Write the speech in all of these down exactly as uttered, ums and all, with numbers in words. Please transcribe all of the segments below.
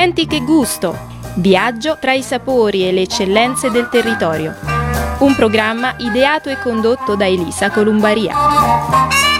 Senti che gusto! Viaggio tra i sapori e le eccellenze del territorio. Un programma ideato e condotto da Elisa Columbaria.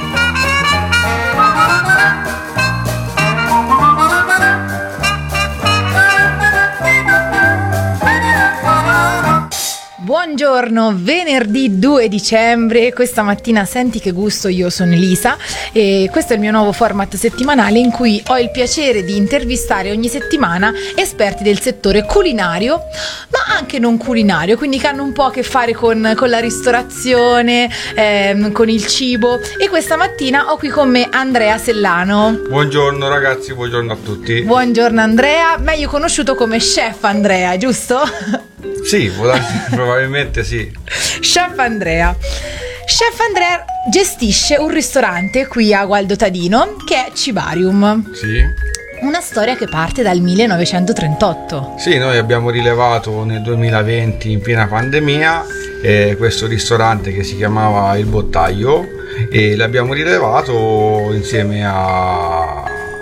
Buongiorno, venerdì due dicembre, questa mattina Senti che gusto, io sono Elisa e questo è il mio nuovo format settimanale in cui ho il piacere di intervistare ogni settimana esperti del settore culinario, ma anche non culinario, quindi che hanno un po' a che fare con, con la ristorazione, ehm, con il cibo, e questa mattina ho qui con me Andrea Sellano. Buongiorno ragazzi, buongiorno a tutti. Buongiorno Andrea, meglio conosciuto come Chef Andrea, giusto? Sì, probabilmente sì. Chef Andrea. Chef Andrea gestisce un ristorante qui a Gualdo Tadino che è Cibarium. Sì. Una storia che parte dal millenovecentotrentotto. Sì, noi abbiamo rilevato nel duemilaventi, in piena pandemia, eh, questo ristorante che si chiamava Il Bottaio, e l'abbiamo rilevato insieme a...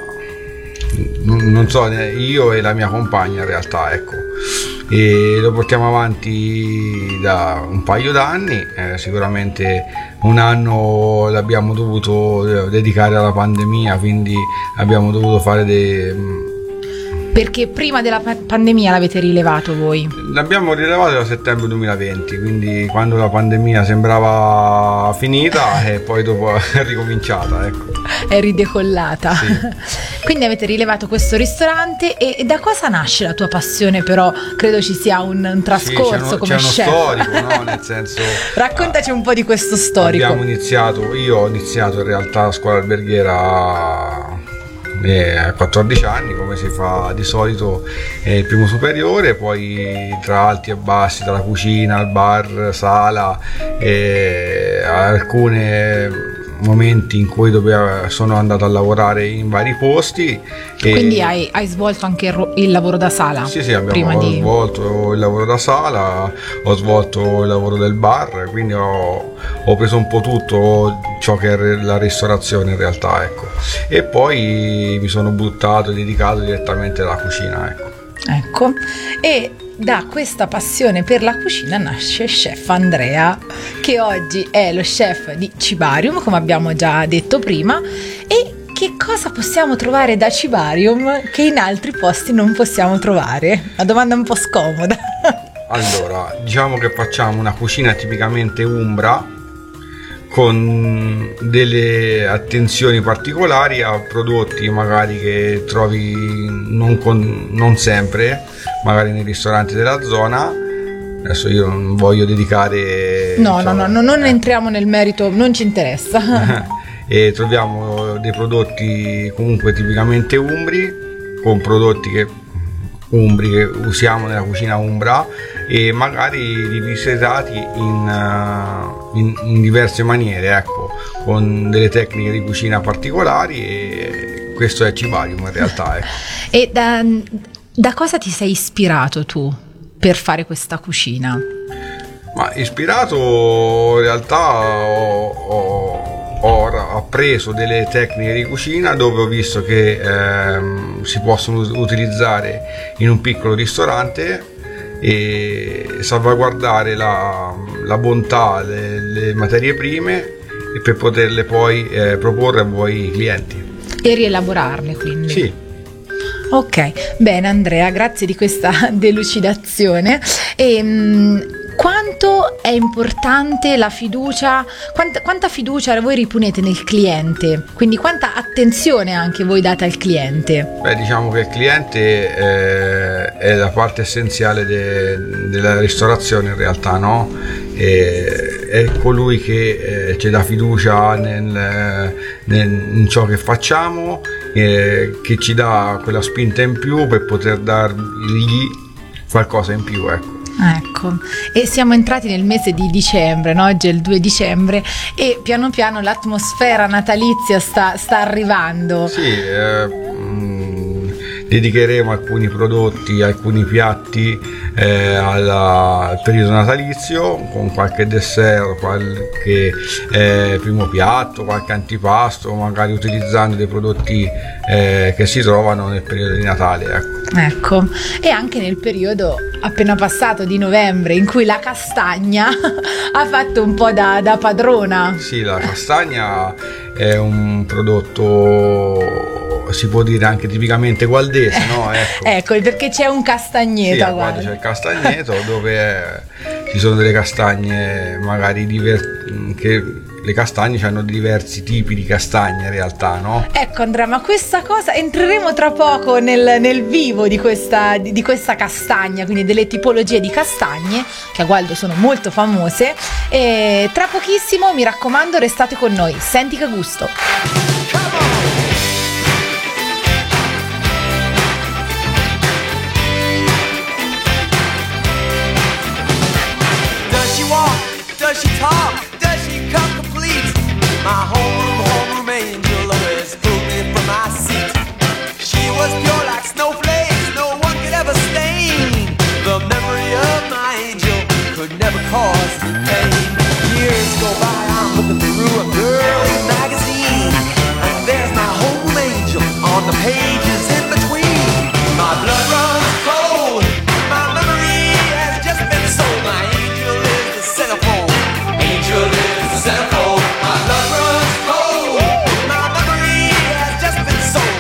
non so, io e la mia compagna in realtà, ecco. E lo portiamo avanti da un paio d'anni, eh, sicuramente un anno l'abbiamo dovuto dedicare alla pandemia, quindi abbiamo dovuto fare dei... Perché prima della pandemia l'avete rilevato voi? L'abbiamo rilevato da settembre duemilaventi, quindi quando la pandemia sembrava finita e poi dopo è ricominciata, ecco. È ridecollata. Sì. Quindi avete rilevato questo ristorante, e da cosa nasce la tua passione? Però credo ci sia un, un trascorso, sì, c'è uno, come c'è uno chef. storico, no? Nel senso, raccontaci un po' di questo storico. Abbiamo iniziato, io ho iniziato in realtà la scuola alberghiera a quattordici anni, come si fa di solito, eh, il primo superiore, poi tra alti e bassi, dalla cucina al bar, sala, eh, alcune momenti in cui dovevo, sono andato a lavorare in vari posti. Quindi hai, hai svolto anche il, ro- il lavoro da sala? Sì, sì, abbiamo prima di... svolto il lavoro da sala, ho svolto il lavoro del bar, quindi ho, ho preso un po' tutto ciò che è la ristorazione in realtà, ecco. E poi mi sono buttato e dedicato direttamente alla cucina, ecco. Ecco, e da questa passione per la cucina nasce Chef Andrea, che oggi è lo chef di Cibarium, come abbiamo già detto prima. E che cosa possiamo trovare da Cibarium che in altri posti non possiamo trovare? Una domanda un po' scomoda. Allora, diciamo che facciamo una cucina tipicamente umbra, con delle attenzioni particolari a prodotti magari che trovi non, con, non sempre, magari nei ristoranti della zona. Adesso io non voglio dedicare... No, diciamo, no, no, non eh. entriamo nel merito, non ci interessa. E troviamo dei prodotti comunque tipicamente umbri, con prodotti che umbri che usiamo nella cucina umbra, e magari rivisitati in, uh, in, in diverse maniere, ecco, con delle tecniche di cucina particolari, e questo è Cibarium in realtà, ecco. E da, da cosa ti sei ispirato tu per fare questa cucina? Ma ispirato in realtà ho, ho ho appreso delle tecniche di cucina dove ho visto che ehm, si possono utilizzare in un piccolo ristorante e salvaguardare la, la bontà delle materie prime, e per poterle poi eh, proporre a voi clienti e rielaborarle, quindi. Sì. Ok, bene Andrea, grazie di questa delucidazione. E mh, quanto è importante la fiducia, quanta, quanta fiducia voi riponete nel cliente, quindi quanta attenzione anche voi date al cliente? Beh, diciamo che il cliente eh, è la parte essenziale de, della ristorazione in realtà, no? E, è colui che eh, ci dà fiducia nel, nel, in ciò che facciamo, eh, che ci dà quella spinta in più per poter dargli qualcosa in più, ecco. Ecco, e siamo entrati nel mese di dicembre, no? Oggi è il due dicembre e piano piano l'atmosfera natalizia sta, sta arrivando. Sì, eh, mh, dedicheremo alcuni prodotti, alcuni piatti eh, alla, al periodo natalizio, con qualche dessert, qualche eh, primo piatto, qualche antipasto, magari utilizzando dei prodotti eh, che si trovano nel periodo di Natale, ecco. Ecco, e anche nel periodo appena passato di novembre, in cui la castagna ha fatto un po' da, da padrona. Sì, la castagna è un prodotto, si può dire anche tipicamente gualdese, no? Ecco, ecco, perché c'è un castagneto. Sì, a Gualdo c'è il castagneto dove è, ci sono delle castagne magari diver- che le castagne hanno diversi tipi di castagne in realtà, no? Ecco Andrea, ma questa cosa, entreremo tra poco nel, nel vivo di questa, di, di questa castagna, quindi delle tipologie di castagne che a Gualdo sono molto famose, e tra pochissimo, mi raccomando, restate con noi. Senti che gusto. Does she walk? Does she talk? Does she come complete? My homeroom, homeroom angel always pulled me from my seat. She was pure like snowflakes, no one could ever stain. The memory of my angel could never cause me pain. Years go by, I'm looking through a girly magazine, and there's my homeroom angel on the pages in between. My blood runs cold, my memory has just been sold. My angel is the centerfold, angel is the centerfold. My blood runs cold, my memory has just been sold.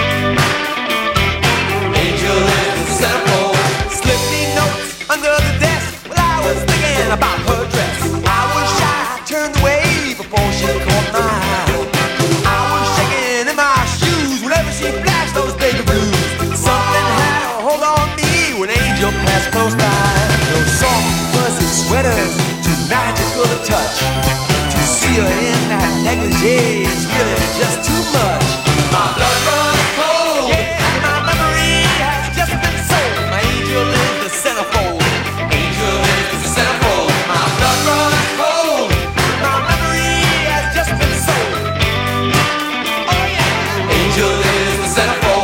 Angel is the centerfold. Slip me notes under the desk while I was thinking about her dress. I was shy, I turned away before she caught my eye. I was shaking in my shoes whenever she flashed those baby blues. Something had a hold on me when Angel passed close by. Those soft fuzzy sweaters, too magical to touch. To see her in that negligee is really just too much. My blood runs cold, yeah, my memory has just been sold. My angel is the centerfold, angel is the centerfold. My blood runs cold, my memory has just been sold. Oh yeah, angel is the centerfold.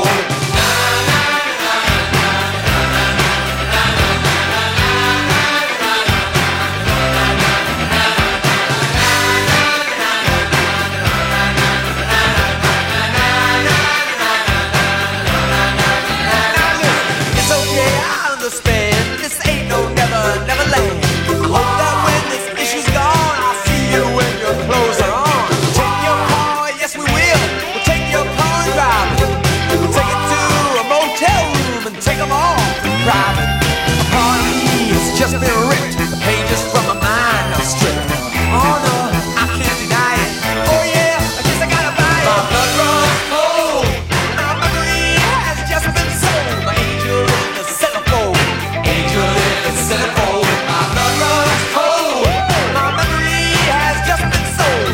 It's okay, I understand. This ain't no never, never land. I hope that when this issue's gone, I'll see you when your clothes are on. Take your car, yes we will. We'll take your car and drive it. We'll take it to a motel room and take them all in private. A part of me has just been ripped. The pages from my mind are stripped. Oh no, I can't deny it. Oh yeah, I guess I gotta buy it. My blood runs cold. My memory has just been sold. My angel is the centerfold. Angel is the centerfold. My blood runs cold. My memory has just been sold.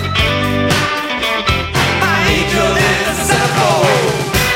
My angel is the centerfold.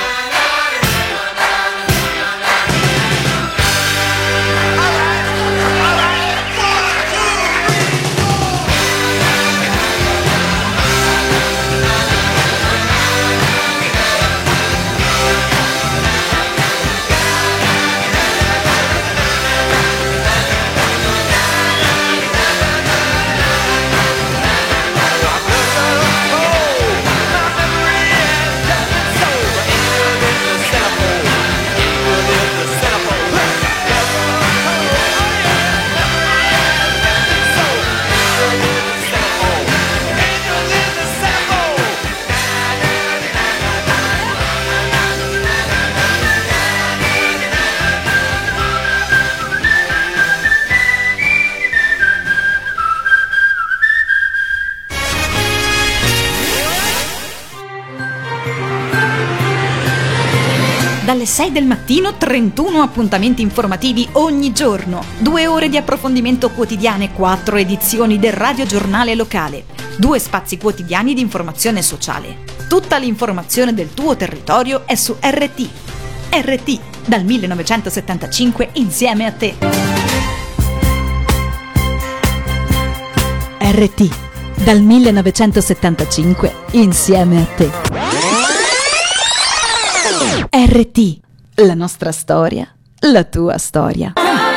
Dalle sei del mattino trentuno appuntamenti informativi ogni giorno, due ore di approfondimento quotidiane, quattro edizioni del radiogiornale locale, due spazi quotidiani di informazione sociale. Tutta l'informazione del tuo territorio è su R T. R T, dal millenovecentosettantacinque insieme a te. R T, dal millenovecentosettantacinque insieme a te. R T, La nostra storia, la tua storia.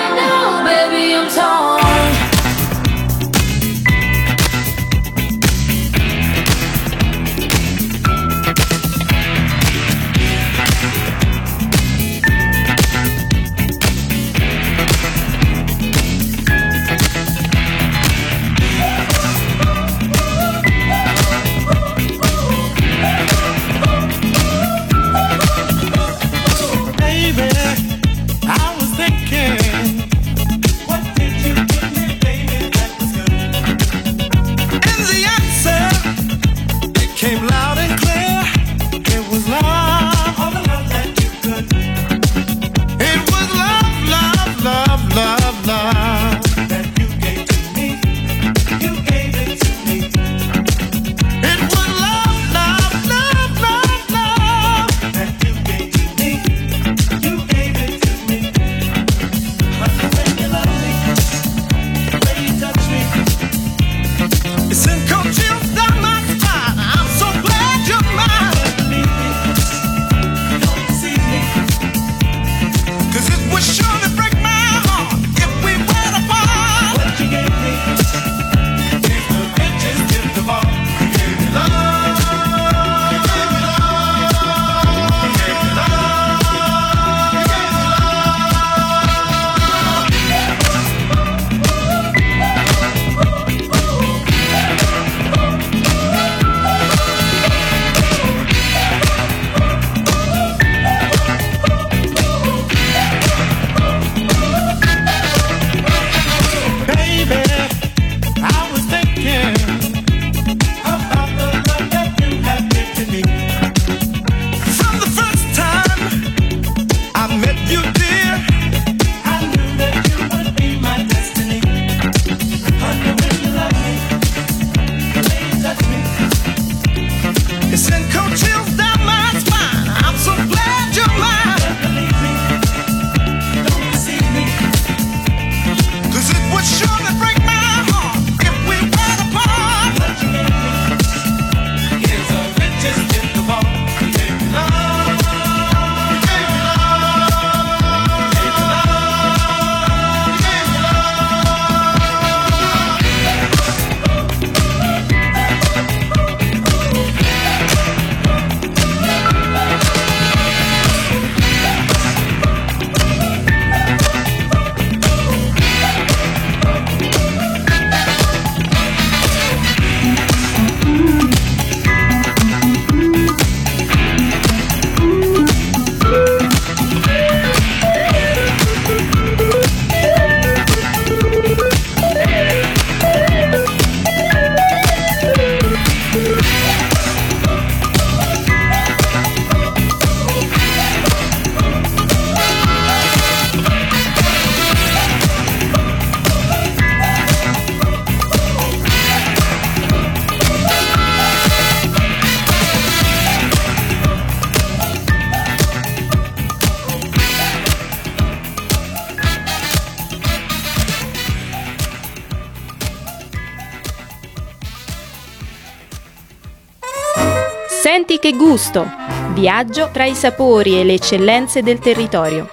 Senti che gusto! Viaggio tra i sapori e le eccellenze del territorio.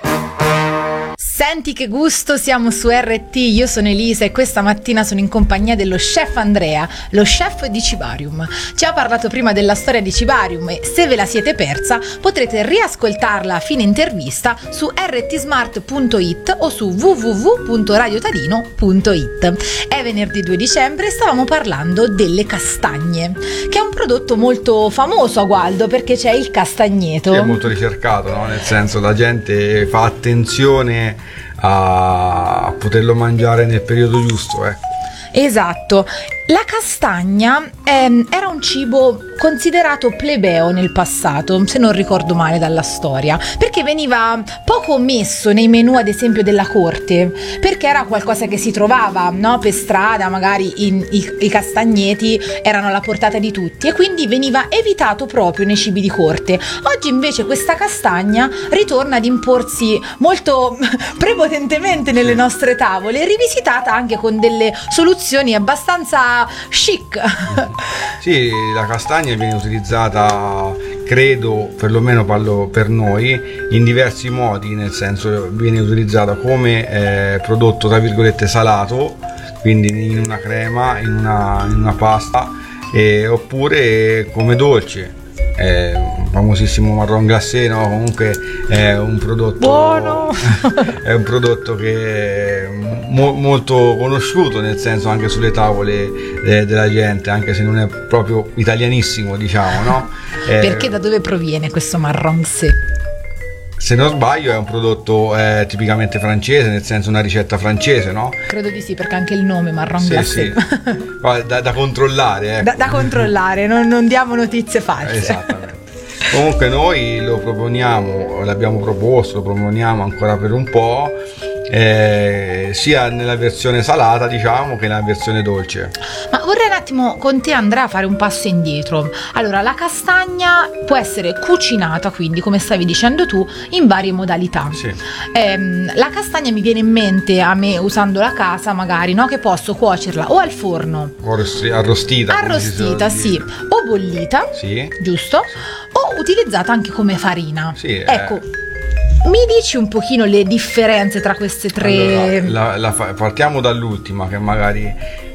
Senti che gusto, siamo su R T, io sono Elisa e questa mattina sono in compagnia dello chef Andrea, lo chef di Cibarium. Ci ha parlato prima della storia di Cibarium e se ve la siete persa potrete riascoltarla a fine intervista su r t smart punto i t o su w w w punto radio tadino punto i t. È venerdì due dicembre e stavamo parlando delle castagne, che è un prodotto molto famoso a Gualdo perché c'è il castagneto. Che è molto ricercato, no? Nel senso, la gente fa attenzione a poterlo mangiare nel periodo giusto, ecco. Esatto. La castagna ehm, era un cibo considerato plebeo nel passato, se non ricordo male dalla storia, perché veniva poco messo nei menù, ad esempio della corte, perché era qualcosa che si trovava, no? Per strada, magari in, i, i castagneti erano alla portata di tutti e quindi veniva evitato proprio nei cibi di corte. Oggi invece questa castagna ritorna ad imporsi molto prepotentemente nelle nostre tavole, rivisitata anche con delle soluzioni abbastanza chic. Sì, la castagna viene utilizzata credo, perlomeno parlo per noi, in diversi modi, nel senso viene utilizzata come eh, prodotto tra virgolette salato, quindi in una crema, in una, in una pasta, eh, oppure come dolce. È un famosissimo marron glacé, no? Comunque è un prodotto buono. È un prodotto che è mo- molto conosciuto, nel senso anche sulle tavole eh, della gente, anche se non è proprio italianissimo, diciamo, no? Eh, Perché da dove proviene questo marron glacé? Se non sbaglio è un prodotto eh, tipicamente francese, nel senso una ricetta francese, no? Credo di sì, perché anche il nome marron Sì, glacé. sì. Da, da controllare, ecco. da, da controllare, non, non diamo notizie false. Esattamente. Comunque noi lo proponiamo, l'abbiamo proposto, lo proponiamo ancora per un po', eh, sia nella versione salata, diciamo, che nella versione dolce. Ma vorrei un attimo con te, Andrea, fare un passo indietro. Allora, la castagna può essere cucinata, quindi come stavi dicendo tu, in varie modalità. Sì. Ehm, la castagna mi viene in mente, a me usando la casa magari, no? Che posso cuocerla o al forno, Arrosti- Arrostita. come arrostita, si sì, suol dire. o bollita, Sì. giusto? O utilizzata anche come farina. Sì, eh. Ecco, mi dici un pochino le differenze tra queste tre? Allora, la- la fa- partiamo dall'ultima, che magari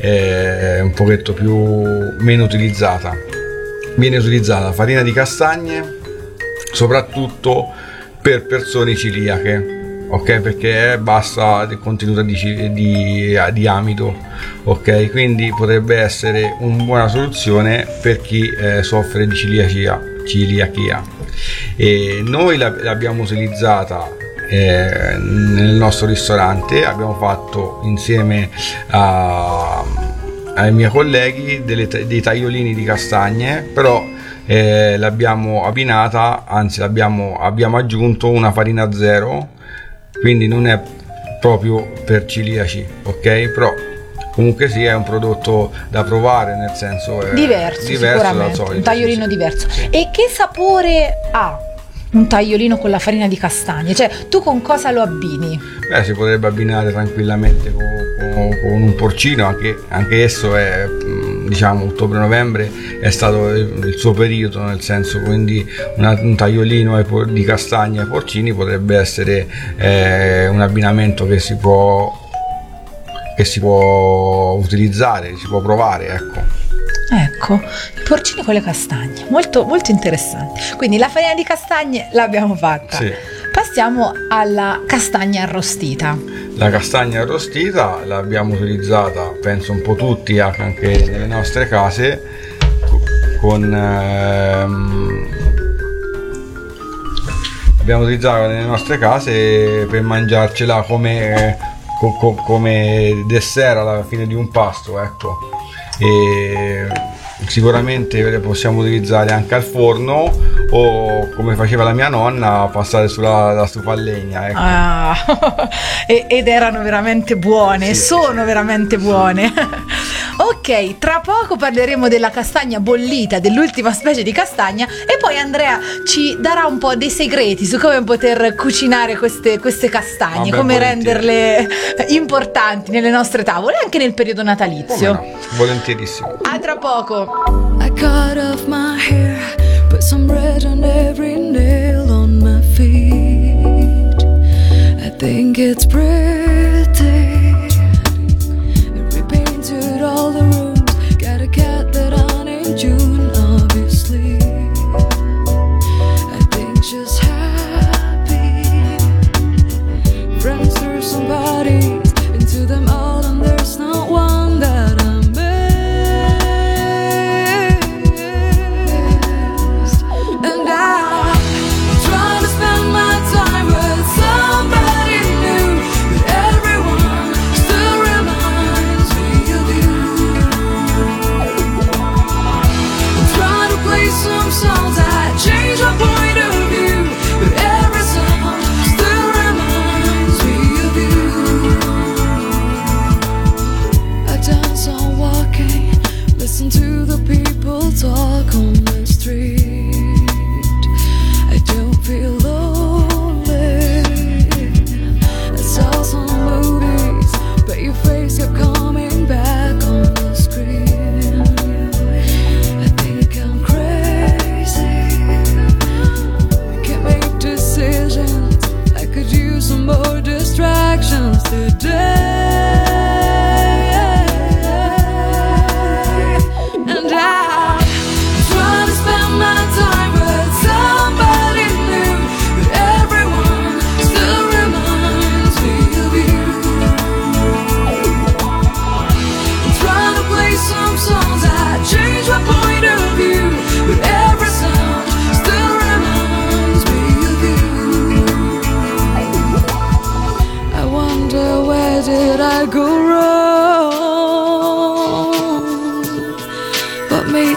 è un pochetto più meno utilizzata. Viene utilizzata la farina di castagne soprattutto per persone celiache, ok? Perché è bassa del contenuto di, ci- di, di amido, ok? Quindi potrebbe essere una buona soluzione per chi eh, soffre di celiachia, celiachia. E noi la- l'abbiamo utilizzata eh, nel nostro ristorante, abbiamo fatto insieme a, ai miei colleghi delle, dei tagliolini di castagne, però eh, l'abbiamo abbinata, anzi l'abbiamo, abbiamo aggiunto una farina zero, quindi non è proprio per celiaci, ok? Però comunque sì, è un prodotto da provare, nel senso è Diverso, diverso dal sicuramente, solito, un tagliolino sì, sì. diverso. Sì. E che sapore ha un tagliolino con la farina di castagne? Cioè, tu con cosa lo abbini? Beh, si potrebbe abbinare tranquillamente con, con- con un porcino, anche, anche esso è, mh, diciamo, ottobre-novembre è stato il, il suo periodo, nel senso, quindi una- un tagliolino ai por- di castagne ai porcini potrebbe essere eh, un abbinamento che si può che si può utilizzare, si può provare, ecco. Ecco, i porcini con le castagne, molto, molto interessante. Quindi la farina di castagne l'abbiamo fatta. Sì. Passiamo alla castagna arrostita. La castagna arrostita l'abbiamo utilizzata, penso un po' tutti, anche nelle nostre case, co- con ehm, abbiamo utilizzato nelle nostre case per mangiarcela come, co- co- come dessert alla fine di un pasto, ecco. E sicuramente le possiamo utilizzare anche al forno o, come faceva la mia nonna, passare sulla la stufa a legna, ecco. Ah, e- ed erano veramente buone, Sì, sì, sono veramente buone. Ok, tra poco parleremo della castagna bollita, dell'ultima specie di castagna, e poi Andrea ci darà un po' dei segreti su come poter cucinare queste, queste castagne, Vabbè, come volentieri. renderle importanti nelle nostre tavole, anche nel periodo Come natalizio. no? Volentierissimo. A tra poco. I cut off my hair, put some red on every nail on my feet. I think it's pretty. And repainted all the rooms. Got a cat that I named June, obviously. I think she's happy. Friends through some parties, into them all, and there's not one that I missed. And I'm trying to spend my time with somebody new, but everyone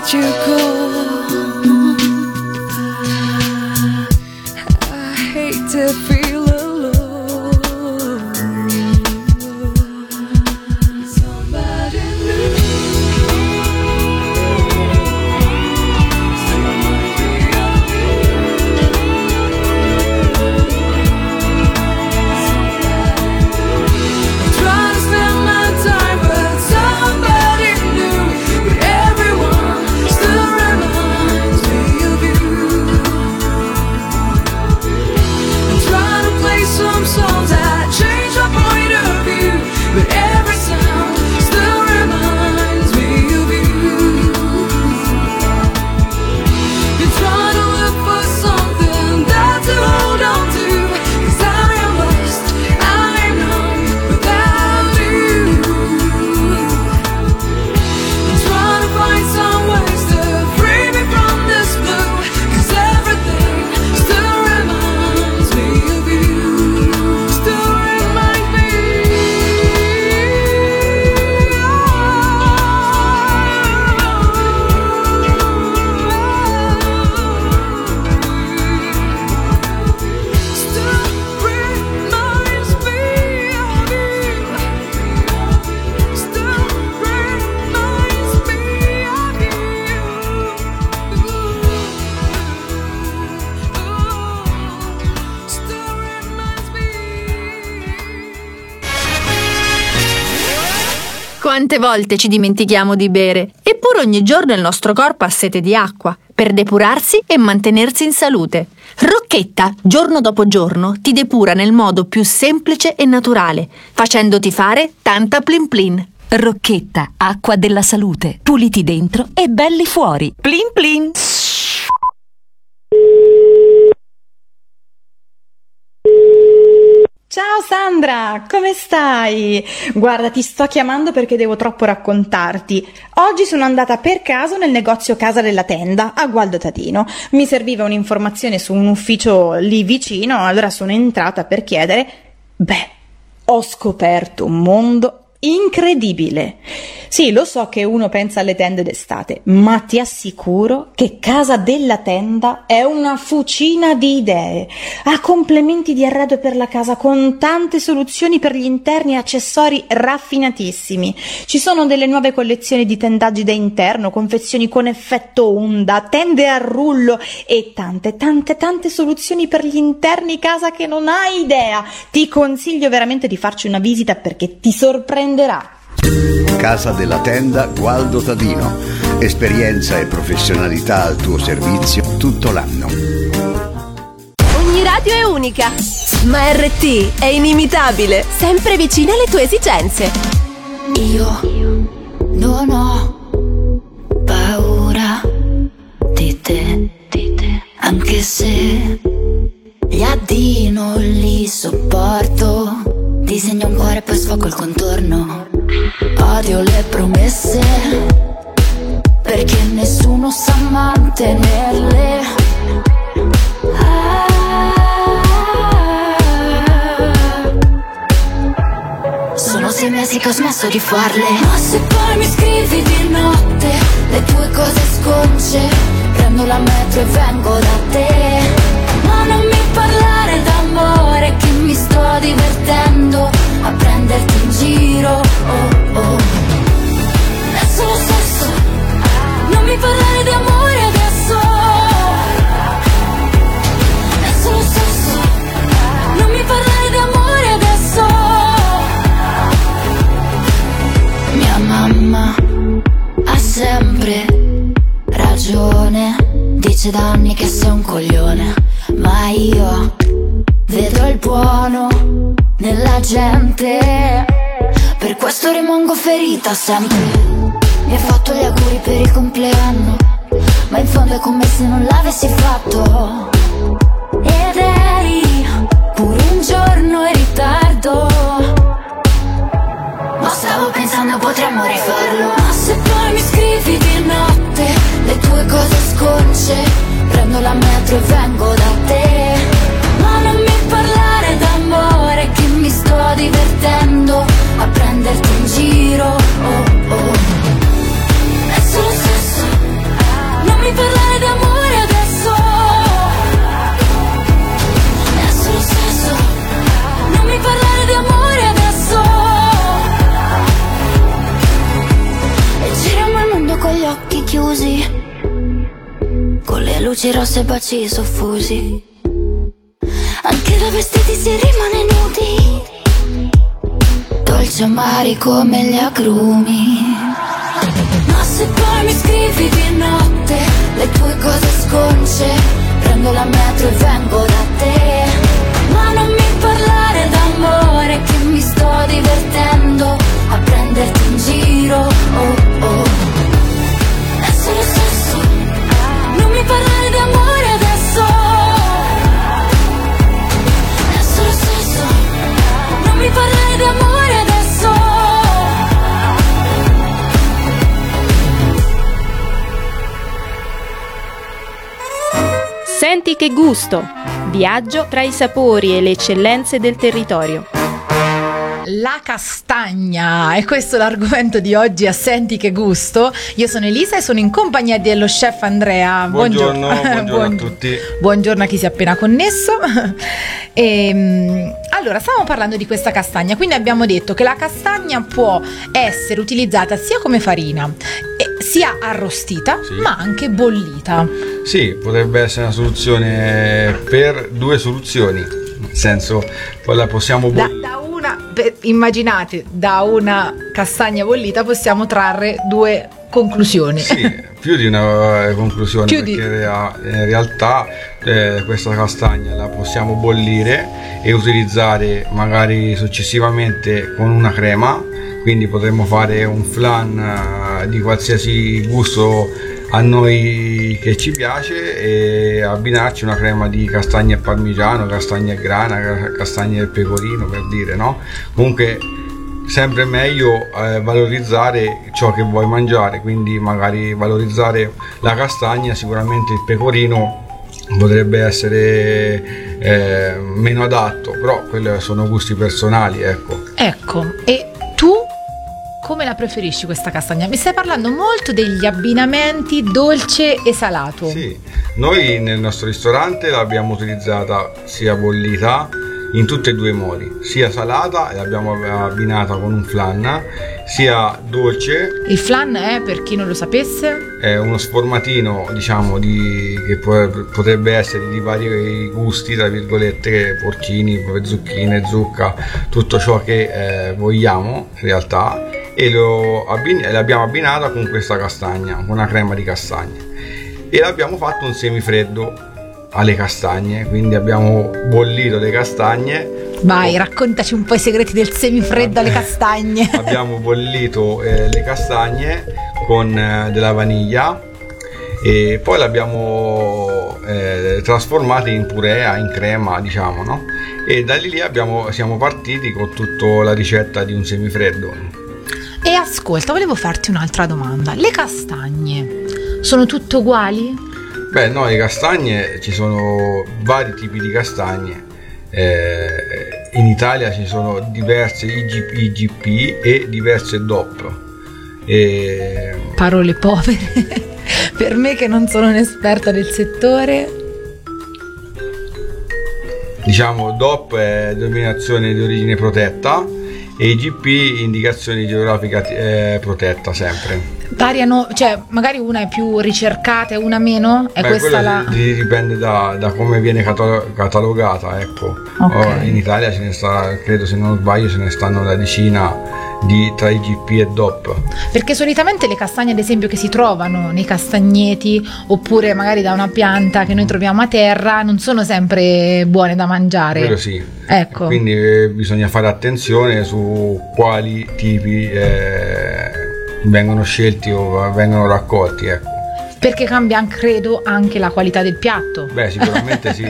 let you go. I hate to feel alone. Somebody new. Quante volte ci dimentichiamo di bere, eppure ogni giorno il nostro corpo ha sete di acqua, per depurarsi e mantenersi in salute. Rocchetta, giorno dopo giorno, ti depura nel modo più semplice e naturale, facendoti fare tanta plin plin. Rocchetta, acqua della salute. Puliti dentro e belli fuori. Plin plin. Ciao Sandra, come stai? Guarda, ti sto chiamando perché devo troppo raccontarti. Oggi sono andata per caso nel negozio Casa della Tenda a Gualdo Tadino. Mi serviva un'informazione su un ufficio lì vicino, allora sono entrata per chiedere. Beh, ho scoperto un mondo incredibile. Sì, lo so che uno pensa alle tende d'estate, ma ti assicuro che Casa della Tenda è una fucina di idee. Ha complementi di arredo per la casa con tante soluzioni per gli interni e accessori raffinatissimi. Ci sono delle nuove collezioni di tendaggi da interno, confezioni con effetto onda, tende a rullo e tante, tante, tante soluzioni per gli interni casa che non hai idea. Ti consiglio veramente di farci una visita perché ti sorprenderà. Casa della Tenda Gualdo Tadino. Esperienza e professionalità al tuo servizio tutto l'anno. Ogni radio è unica, ma R T è inimitabile, sempre vicina alle tue esigenze. Io non ho paura di te, di te, anche se gli addii non li sopporto. Disegno un cuore e poi sfoco il contorno. Odio le promesse, perché nessuno sa mantenerle. Ah, sono sei mesi che ho smesso di farle. Ma se poi mi scrivi di notte le tue cose sconce, prendo la metro e vengo da te. Ma non mi parlare d'amore, che mi sto divertendo a prenderti in giro. Oh oh, è solo sesso, non mi parlare di amore adesso. È solo sesso, non mi parlare di amore adesso. Mia mamma ha sempre ragione, dice da anni che sei un coglione, ma io vedo il buono nella gente, per questo rimango ferita sempre. Mi hai fatto gli auguri per il compleanno, ma in fondo è come se non l'avessi fatto. Ed eri pure un giorno in ritardo, ma stavo pensando potremmo rifarlo. Ma se poi mi scrivi di notte le tue cose sconce, prendo la metro e vengo da te. Ma non mi parlare d'amore, che mi sto divertendo a prenderti in giro. Oh oh, è solo sesso, luci rosse e baci soffusi. Anche da vestiti si rimane nudi, dolci amari come gli agrumi. Ma se poi mi scrivi di notte le tue cose sconce, prendo la metro e vengo da te. Ma non mi parlare d'amore, che mi sto divertendo a prenderti in giro, oh oh. È solo sesso, non mi parlare d'amore adesso. È solo sesso, non mi parlare d'amore adesso. Senti che gusto! Viaggio tra i sapori e le eccellenze del territorio. La castagna, e questo è l'argomento di oggi a Senti che gusto. Io sono Elisa e sono in compagnia dello chef Andrea. Buongiorno, buongiorno, buongiorno a tutti. Buongiorno a chi si è appena connesso. E, allora, stavamo parlando di questa castagna, quindi abbiamo detto che la castagna può essere utilizzata sia come farina, sia arrostita, sì, ma anche bollita. Sì, potrebbe essere una soluzione per due soluzioni, nel senso, poi la possiamo bollire. Da, da una, per, immaginate, da una castagna bollita possiamo trarre due conclusioni. Sì, più di una eh, conclusione, più perché di... in realtà eh, questa castagna la possiamo bollire e utilizzare magari successivamente con una crema, quindi potremmo fare un flan uh, di qualsiasi gusto a noi che ci piace e abbinarci una crema di castagne e parmigiano, castagne e grana, castagne e pecorino, per dire, no? Comunque sempre meglio eh, valorizzare ciò che vuoi mangiare, quindi magari valorizzare la castagna. Sicuramente il pecorino potrebbe essere eh, meno adatto, però quelli sono gusti personali, ecco. Ecco, e tu come la preferisci questa castagna? Mi stai parlando molto degli abbinamenti dolce e salato. Sì, noi nel nostro ristorante l'abbiamo utilizzata sia bollita in tutti e due i modi, sia salata e l'abbiamo abbinata con un flan, sia dolce. Il flan è, per chi non lo sapesse, è uno sformatino, diciamo, di, che potrebbe essere di vari gusti, tra virgolette, porcini, zucchine, zucca, tutto ciò che eh, vogliamo in realtà, e lo abbin- l'abbiamo abbinata con questa castagna, con una crema di castagne, e l'abbiamo fatto un semifreddo alle castagne, quindi abbiamo bollito le castagne. Vai, raccontaci un po' i segreti del semifreddo alle castagne. Abbiamo bollito eh, le castagne con eh, della vaniglia e poi l'abbiamo eh, trasformate in purea, in crema, diciamo, no? E da lì abbiamo, siamo partiti con tutta la ricetta di un semifreddo. E ascolta, volevo farti un'altra domanda. Le castagne sono tutte uguali? Beh, no, le castagne, ci sono vari tipi di castagne. Eh, in Italia ci sono diverse I G P e diverse D O P. E... Parole povere per me che non sono un'esperta del settore. Diciamo, D O P è denominazione di origine protetta e I G P indicazione geografica eh, protetta, sempre. Variano, cioè magari una è più ricercata e una meno? È Beh, questa la... dipende da, da come viene catalogata, ecco. Okay. Oh, in Italia ce ne sta, credo, se non sbaglio, ce ne stanno una decina di, tra I G P e D O P. Perché solitamente le castagne, ad esempio, che si trovano nei castagneti oppure magari da una pianta che noi troviamo a terra, non sono sempre buone da mangiare. Quello sì. Ecco. Quindi eh, bisogna fare attenzione su quali tipi eh, vengono scelti o vengono raccolti, ecco. Perché cambia, credo, anche la qualità del piatto. Beh, sicuramente sì.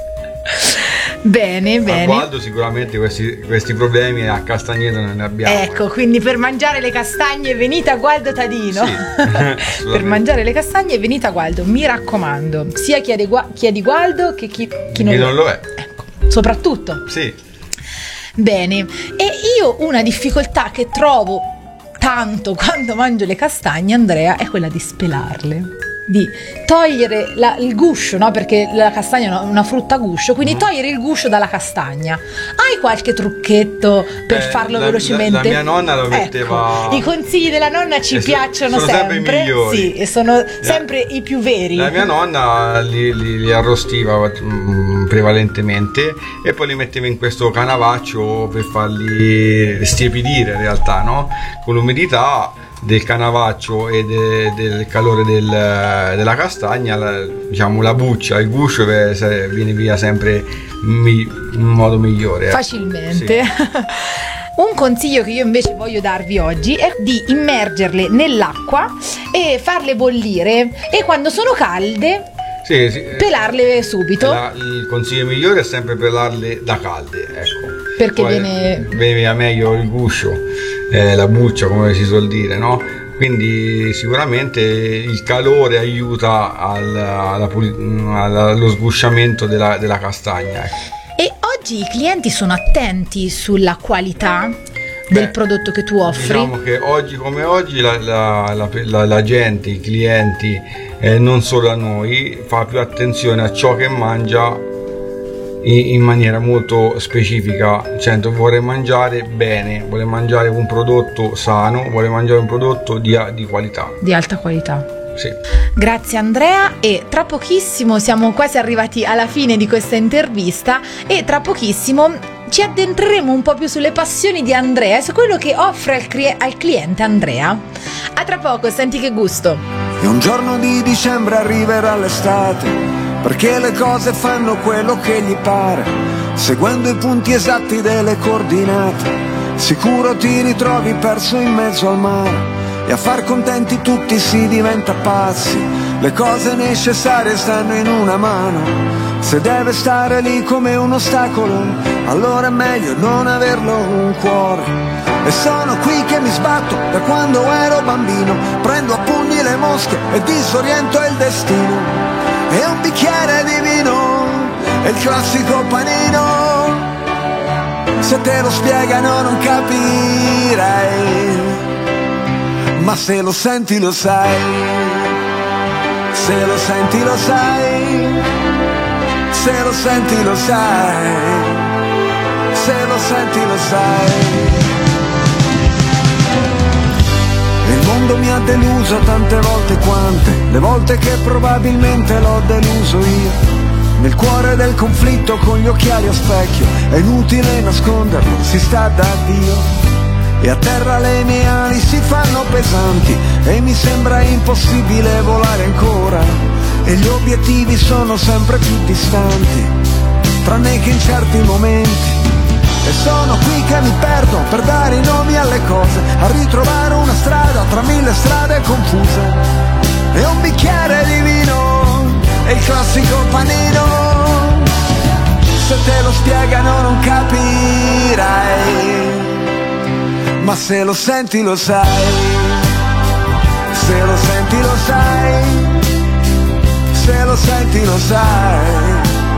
Bene, bene. A Gualdo sicuramente questi, questi problemi, a Castagneto non ne abbiamo. Ecco, quindi per mangiare le castagne venite a Gualdo Tadino. Sì, per mangiare le castagne venite a Gualdo, mi raccomando. Sia chi è di, Gua- chi è di Gualdo che chi, chi non, chi non lo è. Ecco, soprattutto. Sì. Bene, e io una difficoltà che trovo tanto quando mangio le castagne, Andrea, è quella di spelarle. di togliere la, il guscio, no? Perché la castagna è una frutta a guscio, quindi togliere il guscio dalla castagna. Hai qualche trucchetto per Eh, farlo la- velocemente? la- la mia nonna lo Ecco, metteva- i consigli della nonna ci E so- piacciono sono sempre i sempre, migliori. sì, e sono sempre i più veri. La mia nonna li, li- li arrostiva mm, prevalentemente e poi li metteva in questo canavaccio per farli stiepidire in realtà, no? Con l'umidità del canavaccio e de- del calore del- della castagna, la, diciamo la buccia, il guscio ve- se- viene via sempre mi- in modo migliore. ecco. Facilmente. Sì. Un consiglio che io invece voglio darvi oggi è di immergerle nell'acqua e farle bollire, e quando sono calde Sì, sì. pelarle subito. La- il consiglio migliore è sempre pelarle da calde, ecco. Perché Poi viene- viene via meglio il guscio, eh, la buccia come si suol dire, no? Quindi sicuramente il calore aiuta al- alla puli- alla- allo sgusciamento della, della castagna, ecco. E oggi i clienti sono attenti sulla qualità del Beh, prodotto che tu offri. Diciamo che oggi come oggi la, la- la- la- la gente, i clienti, eh, non solo a noi, fa più attenzione a ciò che mangia in, in maniera molto specifica, cioè vuole mangiare bene, vuole mangiare un prodotto sano, vuole mangiare un prodotto di, di qualità. Di alta qualità. Sì. Grazie Andrea, e tra pochissimo siamo quasi arrivati alla fine di questa intervista e tra pochissimo ci addentreremo un po' più sulle passioni di Andrea e su quello che offre al, cli- al cliente Andrea. A tra poco, senti che gusto. E un giorno di dicembre arriverà l'estate, perché le cose fanno quello che gli pare, seguendo i punti esatti delle coordinate. Sicuro ti ritrovi perso in mezzo al mare, e a far contenti tutti si diventa pazzi. Le cose necessarie stanno in una mano, se deve stare lì come un ostacolo, allora è meglio non averlo un cuore. E sono qui che mi sbatto da quando ero bambino, prendo a pugni le mosche e disoriento il destino. E un bicchiere di vino è il classico panino, se te lo spiegano non capirai, ma se lo senti lo sai, se lo senti lo sai, se lo senti lo sai, se lo senti lo sai. Il mondo mi ha deluso tante volte quante, le volte che probabilmente l'ho deluso io. Nel cuore del conflitto con gli occhiali a specchio, è inutile nasconderlo, si sta da Dio. E a terra le mie ali si fanno pesanti e mi sembra impossibile volare ancora. E gli obiettivi sono sempre più distanti, tranne che in certi momenti. E sono qui che mi perdo per dare i nomi alle cose, a ritrovare una strada tra mille strade confuse. E un bicchiere di vino è il classico panino, se te lo spiegano non capirai, ma se lo senti lo sai, se lo senti lo sai, se lo senti lo sai.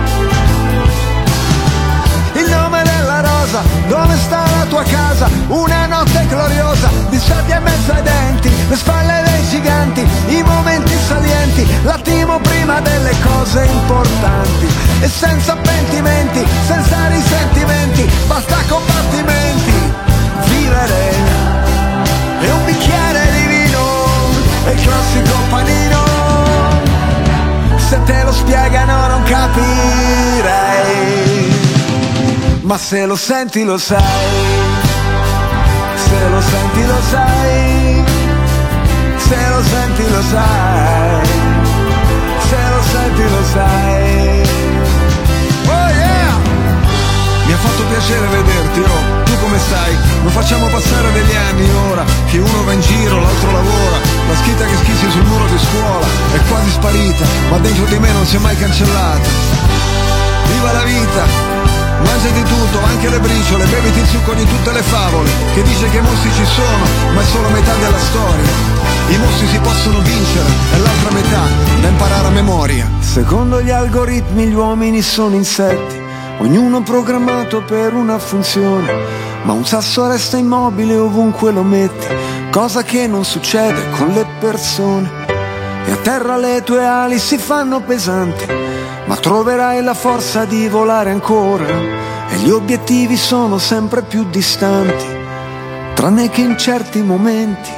Il nome della rosa, dove sta la tua casa? Una notte gloriosa, di sabbia in mezzo ai denti, le spalle dei giganti, i momenti salienti, l'attimo prima delle cose importanti. E senza pentimenti, senza risentimenti, basta combattimenti, vivere. E un bicchiere di vino è il classico panino, se te lo spiegano non capirai, ma se lo senti lo sai, se lo senti lo sai, se lo senti lo sai, se lo senti lo sai. Oh yeah! Mi ha fatto piacere vederti, oh, tu come stai? Non facciamo passare degli anni ora, che uno va in giro, l'altro lavora, la scritta che schissi sul muro di scuola è quasi sparita, ma dentro di me non si è mai cancellata. Viva la vita! Mangiati tutto, anche le briciole, beviti il succo di tutte le favole, che dice che i mostri ci sono, ma è solo metà della storia. I mostri si possono vincere, è l'altra metà da imparare a memoria. Secondo gli algoritmi gli uomini sono insetti, ognuno programmato per una funzione, ma un sasso resta immobile ovunque lo metti, cosa che non succede con le persone. e a terra le tue ali si fanno pesanti, ma troverai la forza di volare ancora e gli obiettivi sono sempre più distanti, tranne che in certi momenti.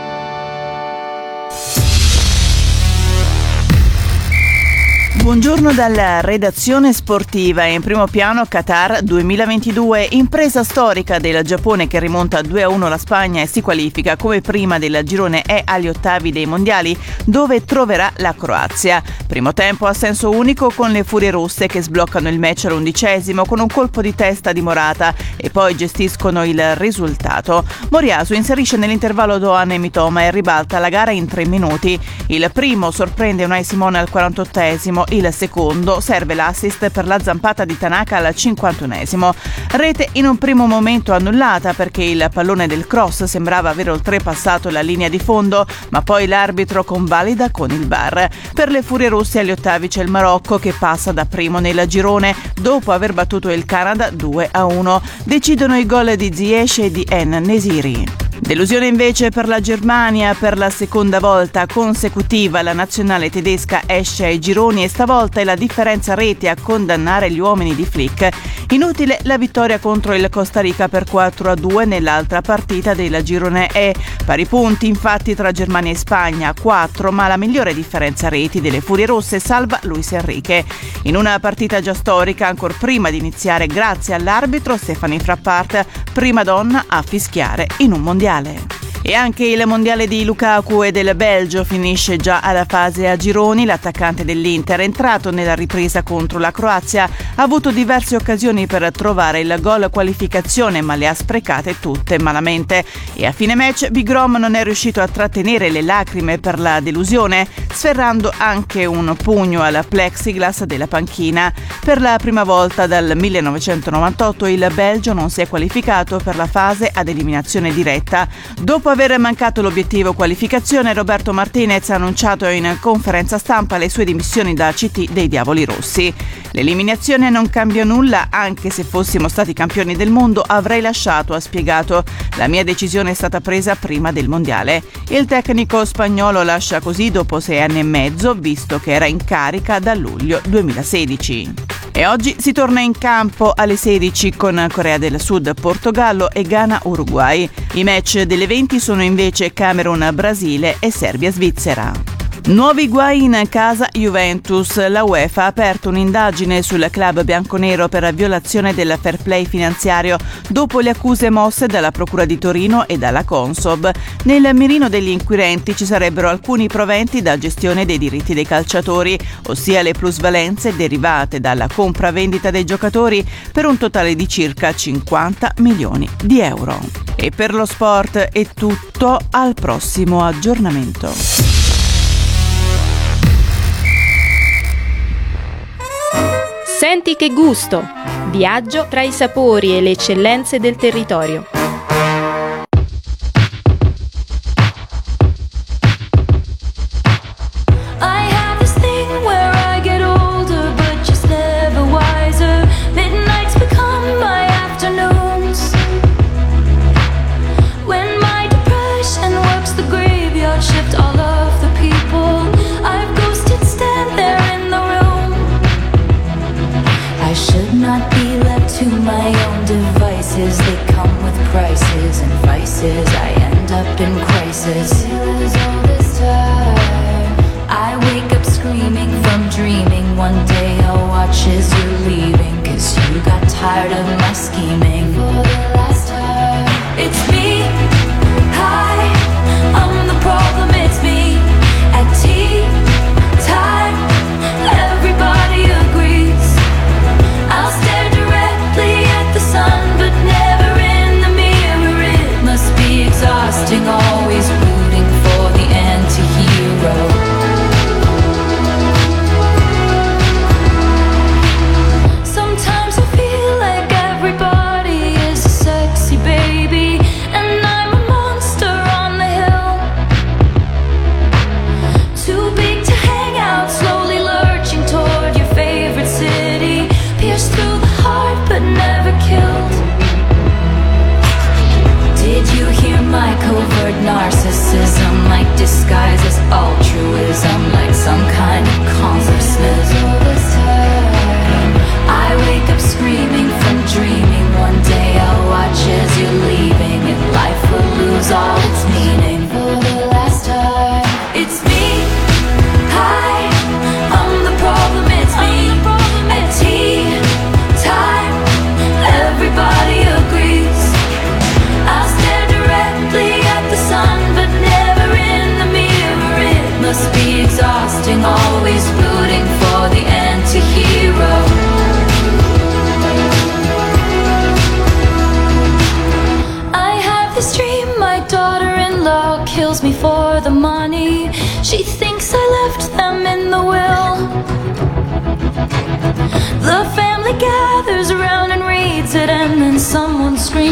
Buongiorno dalla redazione sportiva. In primo piano Qatar duemilaventidue, impresa storica del Giappone che rimonta due a uno la Spagna e si qualifica come prima del girone E agli ottavi dei mondiali, dove troverà la Croazia. Primo tempo a senso unico con le Furie Rosse che sbloccano il match all'undicesimo con un colpo di testa di Morata e poi gestiscono il risultato. Moriasu inserisce nell'intervallo Doan e Mitoma e ribalta la gara in tre minuti. Il primo sorprende Unai Simone al quarantottesimo, il secondo serve l'assist per la zampata di Tanaka al cinquantunesimo. Rete in un primo momento annullata perché il pallone del cross sembrava aver oltrepassato la linea di fondo, ma poi l'arbitro convalida con il V A R. Per le Furie Rosse agli ottavi c'è il Marocco che passa da primo nel girone dopo aver battuto il Canada due a uno. Decidono i gol di Ziyech e di En-Nesyri. Delusione invece per la Germania. Per la seconda volta consecutiva la nazionale tedesca esce ai gironi e stavolta è la differenza reti a condannare gli uomini di Flick. Inutile la vittoria contro il Costa Rica per quattro a due nell'altra partita del girone E. Pari punti infatti tra Germania e Spagna, quattro, ma la migliore differenza reti delle Furie Rosse salva Luis Enrique. In una partita già storica, ancor prima di iniziare, grazie all'arbitro Stephanie Frappart, prima donna a fischiare in un mondiale. E anche il mondiale di Lukaku e del Belgio finisce già alla fase a gironi. L'attaccante dell'Inter, entrato nella ripresa contro la Croazia, ha avuto diverse occasioni per trovare il gol qualificazione, ma le ha sprecate tutte malamente. E a fine match Bigrom non è riuscito a trattenere le lacrime per la delusione, sferrando anche un pugno al plexiglass della panchina. Per la prima volta dal millenovecentonovantotto il Belgio non si è qualificato per la fase ad eliminazione diretta. Dopo aver mancato l'obiettivo qualificazione, Roberto Martinez ha annunciato in conferenza stampa le sue dimissioni da C T dei Diavoli Rossi. L'eliminazione non cambia nulla, anche se fossimo stati campioni del mondo avrei lasciato, ha spiegato. La mia decisione è stata presa prima del mondiale. Il tecnico spagnolo lascia così dopo sei anni e mezzo, visto che era in carica da luglio duemilasedici. E oggi si torna in campo alle sedici con Corea del Sud, Portogallo e Ghana Uruguay. I match delle venti sono invece Camerun Brasile e Serbia Svizzera. Nuovi guai in casa Juventus. La UEFA ha aperto un'indagine sul club bianconero per violazione del fair play finanziario dopo le accuse mosse dalla Procura di Torino e dalla Consob. Nel mirino degli inquirenti ci sarebbero alcuni proventi da gestione dei diritti dei calciatori, ossia le plusvalenze derivate dalla compravendita dei giocatori per un totale di circa cinquanta milioni di euro. E per lo sport è tutto, al prossimo aggiornamento. Senti che gusto! Viaggio tra i sapori e le eccellenze del territorio. They come with prices and vices. I end up in crisis. All this time, I wake up screaming from dreaming. One day I'll watch as you're leaving, 'cause you got tired of my scheming. For the last time, it's me. Hi, I'm the problem. It's me. At tea time, everybody agrees. I'll stare directly at the sun, but never in the mirror. It must be exhausting, always rooting for the anti-hero. Sometimes I feel like everybody is a sexy baby,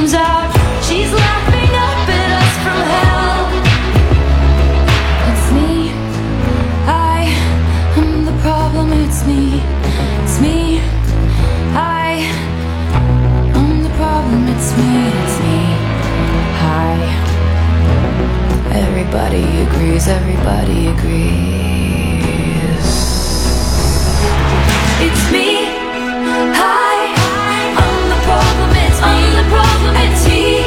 comes out. She's laughing up at us from hell. It's me, I am the problem. It's me, it's me, I am the problem. It's me, it's me, I. Everybody agrees, everybody agrees. It's me, hi, I'm the problem, it's me, I'm the problem, it's me,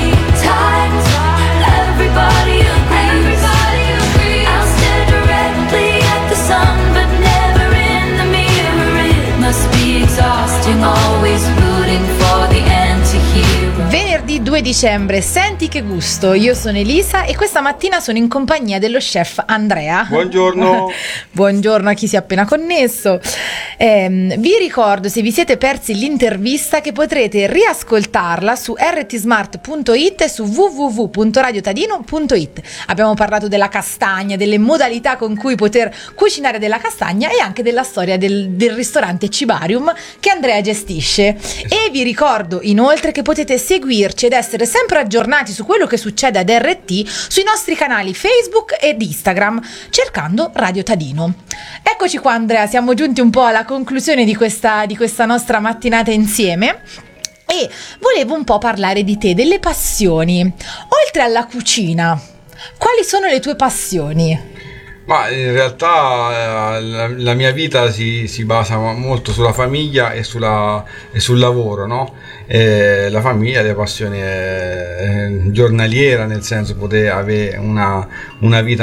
time, everybody agrees, everybody agrees. I'll stare directly at the sun, but never in the mirror. It must be exhausting, always rooting for the anti-hero. Venerdì due dicembre, senti che gusto, io sono Elisa e questa mattina sono in compagnia dello chef Andrea. Buongiorno. Buongiorno a chi si è appena connesso. Eh, vi ricordo, se vi siete persi l'intervista, che potrete riascoltarla su r t smart punto i t e su w w w punto radio tadino punto i t. Abbiamo parlato della castagna, delle modalità con cui poter cucinare della castagna e anche della storia del, del ristorante Cibarium che Andrea gestisce. E vi ricordo inoltre che potete seguirci ed essere sempre aggiornati su quello che succede ad R T sui nostri canali Facebook ed Instagram cercando Radio Tadino. Eccoci qua Andrea, siamo giunti un po' alla conclusione di questa, di questa nostra mattinata insieme e volevo un po' parlare di te, delle passioni. Oltre alla cucina, quali sono le tue passioni? Ma in realtà eh, la, la mia vita si, si basa molto sulla famiglia e, sulla, e sul lavoro, no? E la famiglia, le passioni è, è giornaliera, nel senso poter avere una, una vita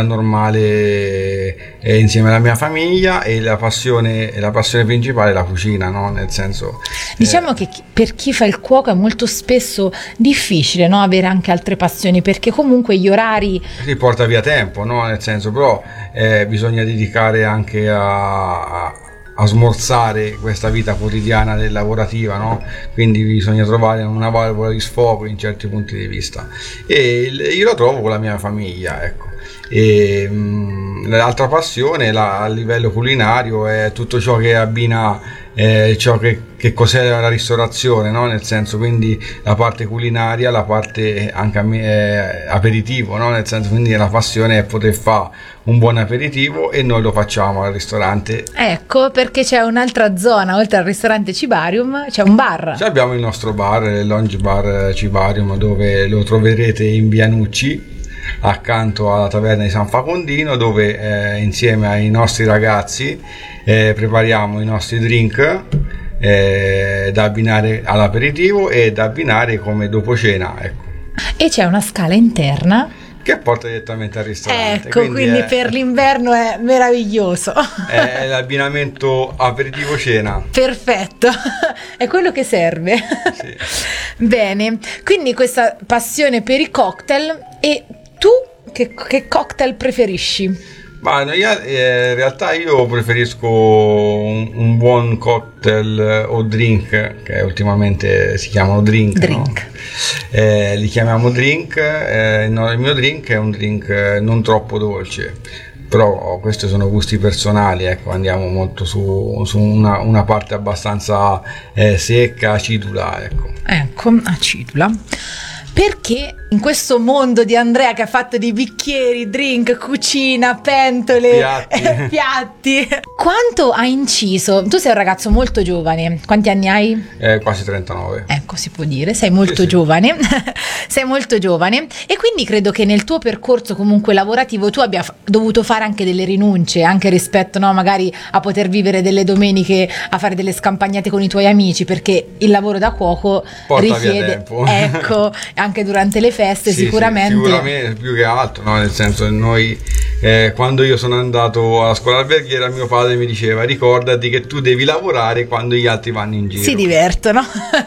normale eh, insieme alla mia famiglia, e la passione, la passione principale è la cucina, no? Nel senso, diciamo eh, che per chi fa il cuoco è molto spesso difficile, no? Avere anche altre passioni, perché comunque gli orari si porta via tempo, no? Nel senso, però Eh, bisogna dedicare anche a, a, a smorzare questa vita quotidiana del lavorativa, no? Quindi bisogna trovare una valvola di sfogo in certi punti di vista, e io lo trovo con la mia famiglia, ecco. E mh, l'altra passione la, a livello culinario è tutto ciò che abbina eh, ciò che, che cos'è la ristorazione, no? Nel senso, quindi la parte culinaria, la parte anche eh, aperitivo, no? Nel senso, quindi la passione è poter fare un buon aperitivo, e noi lo facciamo al ristorante. Ecco perché c'è un'altra zona, oltre al ristorante Cibarium c'è un bar. Cioè abbiamo il nostro bar, il Lounge Bar Cibarium, dove lo troverete in via Nucci, accanto alla taverna di San Facondino, dove eh, insieme ai nostri ragazzi eh, prepariamo i nostri drink eh, da abbinare all'aperitivo e da abbinare come dopo cena, ecco. E c'è una scala interna che porta direttamente al ristorante. Ecco, quindi, quindi è, per l'inverno è meraviglioso. È l'abbinamento aperitivo-cena. Perfetto, è quello che serve. Sì. Bene, quindi questa passione per i cocktail. E tu che, che cocktail preferisci? Ma io, eh, in realtà io preferisco un, un buon cocktail o drink, che ultimamente si chiamano drink, drink. No? Eh, li chiamiamo drink. Eh, no, il mio drink è un drink non troppo dolce, però questi sono gusti personali, ecco. Andiamo molto su, su una, una parte abbastanza eh, secca, acidula, ecco. Ecco, acidula. Perché in questo mondo di Andrea, che ha fatto di bicchieri, drink, cucina, pentole, piatti, eh, piatti, quanto ha inciso? Tu sei un ragazzo molto giovane, quanti anni hai? Eh, quasi trentanove. Ecco, si può dire, sei molto sì, sì. giovane, sei molto giovane, e quindi credo che nel tuo percorso comunque lavorativo tu abbia f- dovuto fare anche delle rinunce, anche rispetto, no, magari a poter vivere delle domeniche, a fare delle scampagnate con i tuoi amici, perché il lavoro da cuoco porta richiede, via tempo. ecco, anche durante le feste, sì, sicuramente. Sì, sicuramente, più che altro, no? Nel senso, noi eh, quando io sono andato alla scuola alberghiera, mio padre mi diceva: ricordati che tu devi lavorare quando gli altri vanno in giro. Si divertono.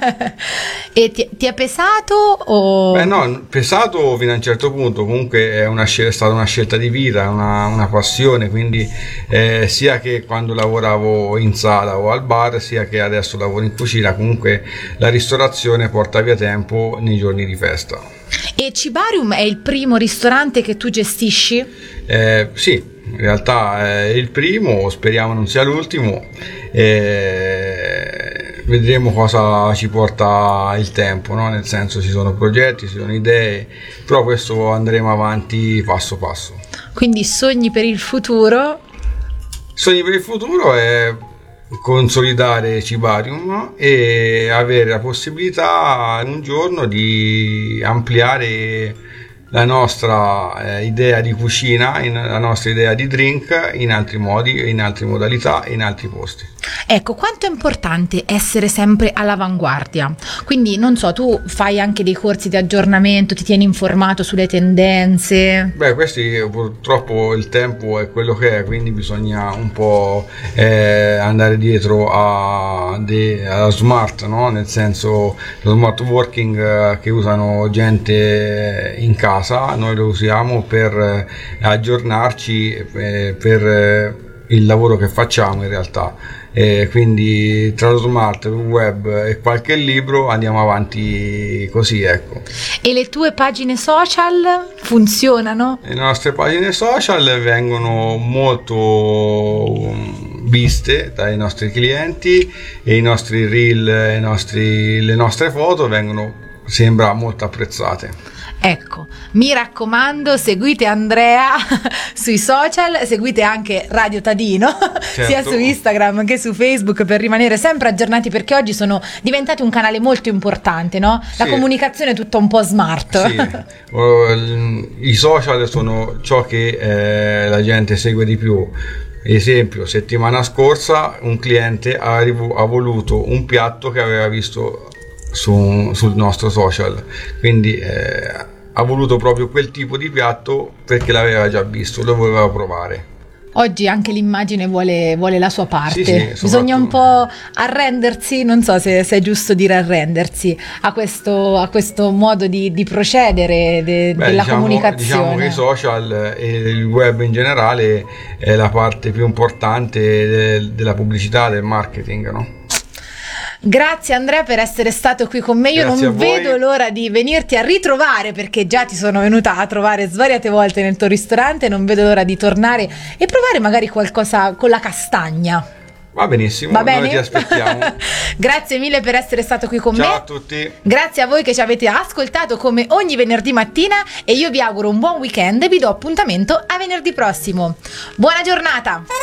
E ti, ti è pesato o? Beh, no, pesato fino a un certo punto. Comunque è, una scel- è stata una scelta di vita, una, una passione, quindi eh, sia che quando lavoravo in sala o al bar, sia che adesso lavoro in cucina, comunque la ristorazione porta via tempo nei giorni di festa. E Cibarium è il primo ristorante che tu gestisci? Eh, sì, in realtà è il primo, speriamo non sia l'ultimo. Eh, vedremo cosa ci porta il tempo, no? Nel senso, ci sono progetti, ci sono idee, però questo andremo avanti passo passo. Quindi sogni per il futuro? Sogni per il futuro è consolidare Cibarium e avere la possibilità un giorno di ampliare la nostra eh, idea di cucina, in, la nostra idea di drink in altri modi, in altre modalità, in altri posti. Ecco, quanto è importante essere sempre all'avanguardia? Quindi, non so, tu fai anche dei corsi di aggiornamento, ti tieni informato sulle tendenze? Beh, questi purtroppo il tempo è quello che è, quindi bisogna un po' eh, andare dietro a, de, a smart, no? Nel senso, lo smart working eh, che usano gente in casa, noi lo usiamo per eh, aggiornarci eh, per eh, il lavoro che facciamo in realtà. E quindi tra lo smart, il web e qualche libro andiamo avanti così, ecco. E le tue pagine social funzionano? Le nostre pagine social vengono molto viste dai nostri clienti e i nostri reel, i nostri, le nostre foto vengono, sembra, molto apprezzate. Ecco, mi raccomando, seguite Andrea sui social, seguite anche Radio Tadino, certo, sia su Instagram che su Facebook, per rimanere sempre aggiornati, perché oggi sono diventati un canale molto importante, no? La sì. comunicazione è tutta un po' smart. Sì. uh, I social sono ciò che eh, la gente segue di più. Esempio, settimana scorsa un cliente ha, rivo- ha voluto un piatto che aveva visto Su, sul nostro social, quindi eh, ha voluto proprio quel tipo di piatto perché l'aveva già visto, lo voleva provare. Oggi anche l'immagine vuole, vuole la sua parte, sì, sì, bisogna un po' arrendersi, non so se, se è giusto dire arrendersi a questo, a questo modo di, di procedere de, Beh, della diciamo, comunicazione. Diciamo che i social e il web in generale è la parte più importante de, della pubblicità, del marketing, no? Grazie Andrea per essere stato qui con me, io Grazie non vedo l'ora di venirti a ritrovare, perché già ti sono venuta a trovare svariate volte nel tuo ristorante, non vedo l'ora di tornare e provare magari qualcosa con la castagna. Va benissimo, Va bene? Noi ti aspettiamo. Grazie mille per essere stato qui con Ciao me. Ciao a tutti. Grazie a voi che ci avete ascoltato come ogni venerdì mattina e io vi auguro un buon weekend e vi do appuntamento a venerdì prossimo. Buona giornata!